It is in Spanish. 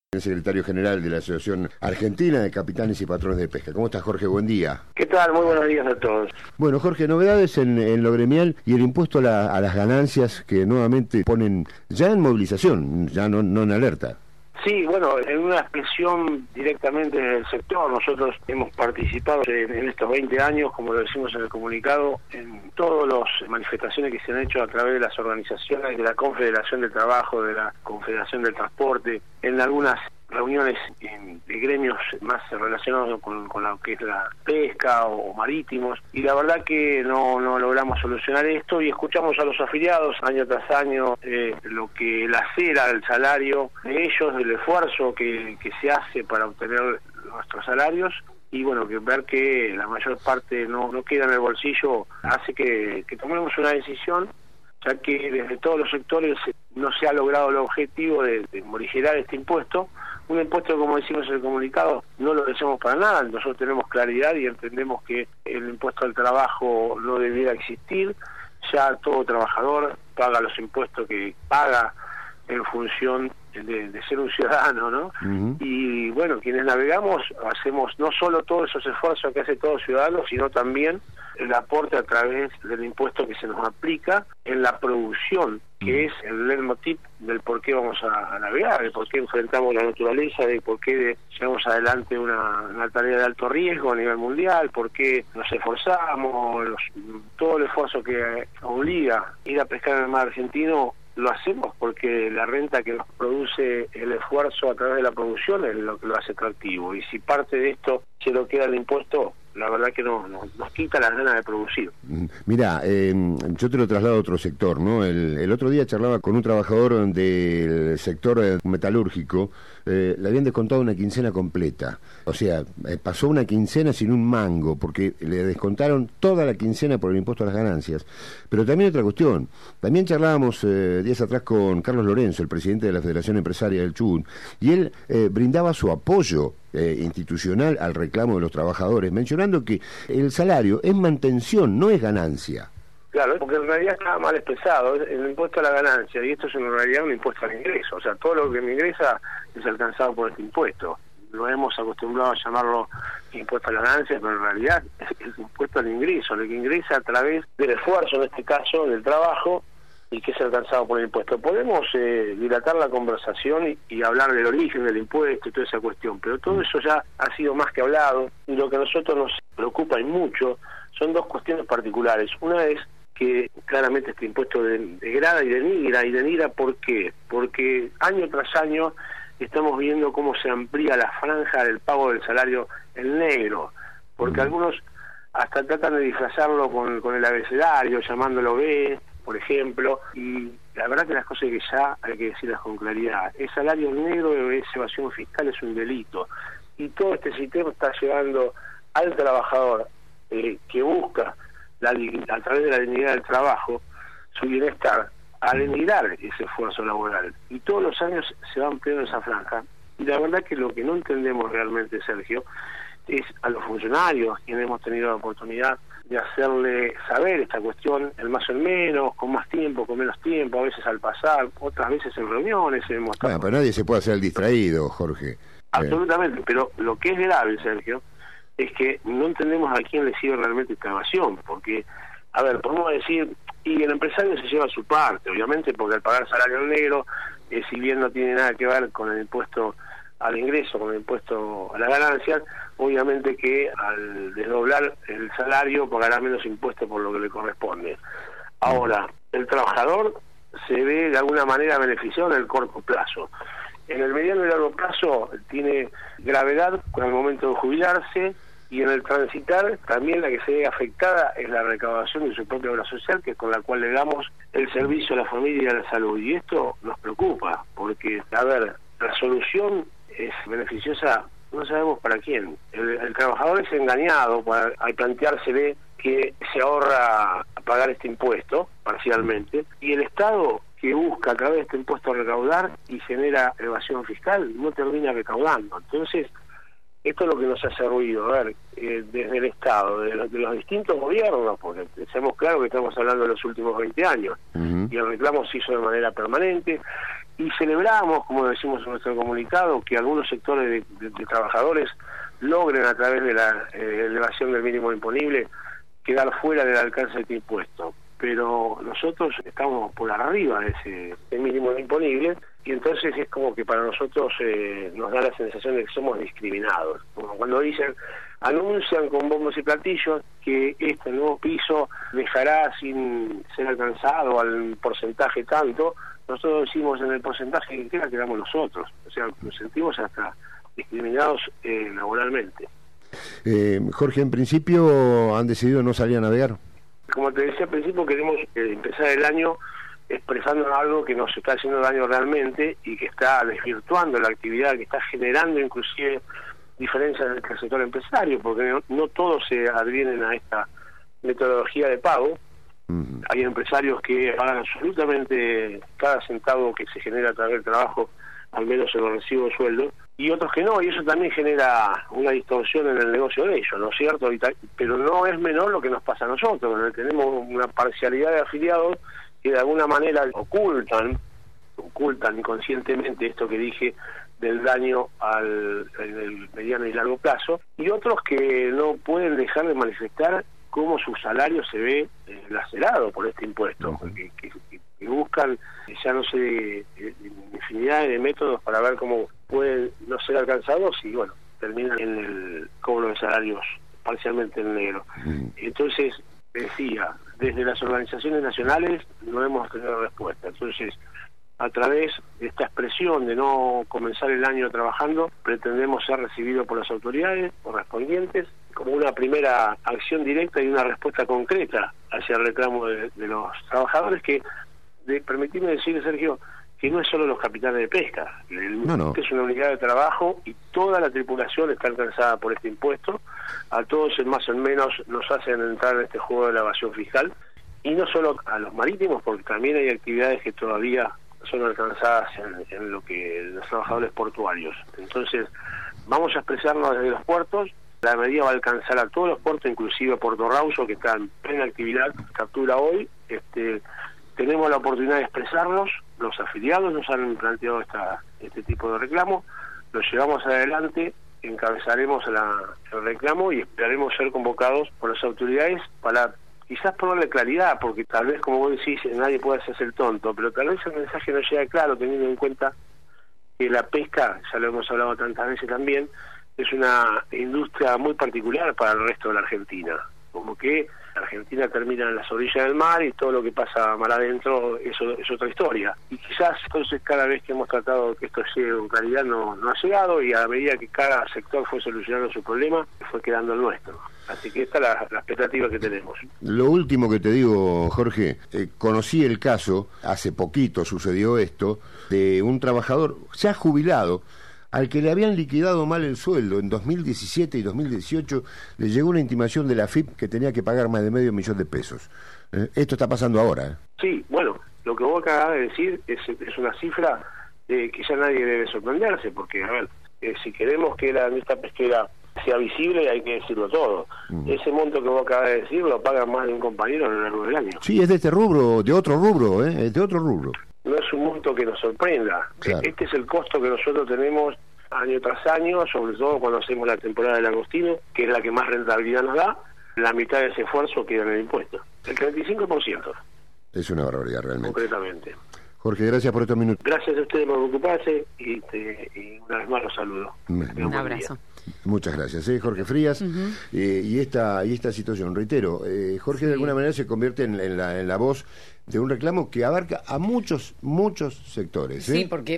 El secretario general de la Asociación Argentina de Capitanes y Patrones de Pesca. ¿Cómo estás, Jorge? Buen día. ¿Qué tal? Muy buenos días a todos. Bueno, Jorge, novedades en lo gremial y el impuesto a las ganancias que nuevamente ponen ya en movilización, ya no en alerta. Sí, bueno, en una expresión directamente del sector, nosotros hemos participado en estos 20 años, como lo decimos en el comunicado, en todas las manifestaciones que se han hecho a través de las organizaciones de la Confederación del Trabajo, de la Confederación del Transporte, en algunas reuniones de gremios más relacionados con lo que es la pesca o marítimos, y la verdad que no logramos solucionar esto, y escuchamos a los afiliados año tras año lo que lacera el salario de ellos, del esfuerzo que se hace para obtener nuestros salarios, y bueno, que ver que la mayor parte no queda en el bolsillo hace que tomemos una decisión, ya que desde todos los sectores no se ha logrado el objetivo de morigerar este impuesto. Un impuesto, como decimos en el comunicado, no lo deseamos para nada. Nosotros tenemos claridad y entendemos que el impuesto al trabajo no debiera existir. Ya todo trabajador paga los impuestos que paga en función de ser un ciudadano, ¿no? Uh-huh. Y bueno, quienes navegamos hacemos no solo todos esos esfuerzos que hace todo ciudadano, sino también el aporte a través del impuesto que se nos aplica en la producción, que es el leitmotiv del por qué vamos a navegar, de por qué enfrentamos la naturaleza, de por qué llevamos adelante una tarea de alto riesgo a nivel mundial, por qué nos esforzamos, todo el esfuerzo que obliga a ir a pescar en el mar argentino, lo hacemos porque la renta que nos produce el esfuerzo a través de la producción es lo que lo hace atractivo, y si parte de esto se lo queda el impuesto, la verdad que nos quita las ganas de producir. Mirá, yo te lo traslado a otro sector, ¿no? El otro día charlaba con un trabajador del sector metalúrgico, le habían descontado una quincena completa, o sea, pasó una quincena sin un mango, porque le descontaron toda la quincena por el impuesto a las ganancias. Pero también otra cuestión, también charlábamos días atrás con Carlos Lorenzo, el presidente de la Federación Empresaria del Chubut, y él brindaba su apoyo institucional al reclamo de los trabajadores, mencionando que el salario es mantención, no es ganancia. Claro, porque en realidad está mal expresado, el impuesto a la ganancia, y esto es en realidad un impuesto al ingreso, o sea, todo lo que me ingresa es alcanzado por este impuesto. Lo hemos acostumbrado a llamarlo impuesto a la ganancia, pero en realidad es el impuesto al ingreso, lo que ingresa a través del esfuerzo, en este caso, del trabajo, y que es alcanzado por el impuesto. Podemos dilatar la conversación y hablar del origen del impuesto y toda esa cuestión, pero todo eso ya ha sido más que hablado, y lo que a nosotros nos preocupa y mucho son dos cuestiones particulares. Una es que claramente este impuesto degrada y denigra. ¿Por qué? Porque año tras año estamos viendo cómo se amplía la franja del pago del salario en negro, porque algunos hasta tratan de disfrazarlo con el abecedario, llamándolo B, por ejemplo, y la verdad que las cosas que ya hay que decirlas con claridad. El salario negro, es evasión fiscal, es un delito, y todo este sistema está llevando al trabajador que busca a través de la dignidad del trabajo su bienestar, a denigrar ese esfuerzo laboral, y todos los años se va ampliando esa franja. Y la verdad que lo que no entendemos realmente, Sergio, es a los funcionarios, quienes hemos tenido la oportunidad de hacerle saber esta cuestión, el más o el menos, con más tiempo, con menos tiempo, a veces al pasar, otras veces en reuniones. Bueno, pero nadie se puede hacer el distraído, Jorge. Absolutamente, pero lo que es grave, Sergio, es que no entendemos a quién le sirve realmente esta evasión, porque, a ver, podemos decir, y el empresario se lleva su parte, obviamente, porque al pagar salario negro, si bien no tiene nada que ver con el impuesto al ingreso, con el impuesto a la ganancia, obviamente que al desdoblar el salario pagará menos impuestos por lo que le corresponde. Ahora, el trabajador se ve de alguna manera beneficiado en el corto plazo. En el mediano y largo plazo tiene gravedad con el momento de jubilarse, y en el transitar también la que se ve afectada es la recaudación de su propia obra social, que es con la cual le damos el servicio a la familia y a la salud. Y esto nos preocupa, porque, a ver, la solución es beneficiosa, no sabemos para quién. El trabajador es engañado al planteársele que se ahorra pagar este impuesto parcialmente, y el Estado, que busca a través de este impuesto recaudar y genera evasión fiscal, no termina recaudando. Entonces, esto es lo que nos hace ruido, a ver, desde el Estado, de los distintos gobiernos, porque seamos claros que estamos hablando de los últimos 20 años, y el reclamo se hizo de manera permanente. Y celebramos, como decimos en nuestro comunicado, que algunos sectores de trabajadores logren, a través de la elevación del mínimo imponible, quedar fuera del alcance de este impuesto. Pero nosotros estamos por arriba de ese mínimo imponible, y entonces es como que para nosotros nos da la sensación de que somos discriminados. Como cuando anuncian con bombos y platillos que este nuevo piso dejará sin ser alcanzado al porcentaje tanto, nosotros decimos en el porcentaje que quedamos nosotros. O sea, nos sentimos hasta discriminados laboralmente. Jorge, en principio han decidido no salir a navegar. Como te decía al principio, queremos empezar el año expresando algo que nos está haciendo daño realmente y que está desvirtuando la actividad, que está generando inclusive diferencias en el sector empresario, porque no todos se adhieren a esta metodología de pago. Hay empresarios que pagan absolutamente cada centavo que se genera a través del trabajo, al menos en los recibos de sueldo, y otros que no, y eso también genera una distorsión en el negocio de ellos, ¿no es cierto? Pero no es menor lo que nos pasa a nosotros, donde tenemos una parcialidad de afiliados que de alguna manera ocultan inconscientemente esto que dije del daño en el mediano y largo plazo, y otros que no pueden dejar de manifestar cómo su salario se ve lacerado por este impuesto, que buscan, ya no sé, infinidad de métodos para ver cómo pueden no ser alcanzados y bueno, terminan en el cobro de salarios parcialmente en negro. Entonces, decía, desde las organizaciones nacionales no hemos tenido respuesta. Entonces, a través de esta expresión de no comenzar el año trabajando, pretendemos ser recibidos por las autoridades correspondientes como una primera acción directa y una respuesta concreta hacia el reclamo de los trabajadores, que, permitime decir, Sergio, que no es solo los capitanes de pesca, no. Es una unidad de trabajo y toda la tripulación está alcanzada por este impuesto. A todos en más o menos nos hacen entrar en este juego de la evasión fiscal, y no solo a los marítimos, porque también hay actividades que todavía son alcanzadas en lo que los trabajadores portuarios. Entonces, vamos a expresarnos desde los puertos. La medida va a alcanzar a todos los puertos, inclusive Puerto Rauso, que está en plena actividad, captura hoy. Tenemos la oportunidad de expresarnos, los afiliados nos han planteado este tipo de reclamo, lo llevamos adelante, encabezaremos el reclamo y esperaremos ser convocados por las autoridades para quizás ponerle claridad, porque tal vez, como vos decís, nadie puede hacerse el tonto, pero tal vez el mensaje no llega claro, teniendo en cuenta que la pesca, ya lo hemos hablado tantas veces también, es una industria muy particular para el resto de la Argentina, como que Argentina termina en las orillas del mar y todo lo que pasa mar adentro es otra historia. Y quizás entonces cada vez que hemos tratado que esto llegue con claridad no ha llegado, y a medida que cada sector fue solucionando su problema, fue quedando el nuestro. Así que esta es la expectativa que tenemos. Lo último que te digo, Jorge, conocí el caso, hace poquito sucedió esto, de un trabajador ya jubilado, al que le habían liquidado mal el sueldo en 2017 y 2018, le llegó una intimación de la AFIP que tenía que pagar más de $500,000 de pesos. Esto está pasando ahora. Sí, bueno, lo que vos acabas de decir es una cifra que ya nadie debe sorprenderse, porque, a ver, si queremos que la industria pesquera sea visible, hay que decirlo todo. Ese monto que vos acabas de decir lo paga más de un compañero a lo largo del año. Sí, es de este rubro, de otro rubro, es de otro rubro. No es un monto que nos sorprenda. Claro. Este es el costo que nosotros tenemos año tras año, sobre todo cuando hacemos la temporada del langostino, que es la que más rentabilidad nos da. La mitad de ese esfuerzo queda en el impuesto, el 35%. Es una barbaridad realmente. Concretamente. Jorge, gracias por estos minutos. Gracias a ustedes por ocuparse y una vez más los saludo. Un abrazo. Muchas gracias, Jorge Frías. Y esta situación, reitero, Jorge de alguna manera se convierte en la voz de un reclamo que abarca a muchos sectores. Sí, porque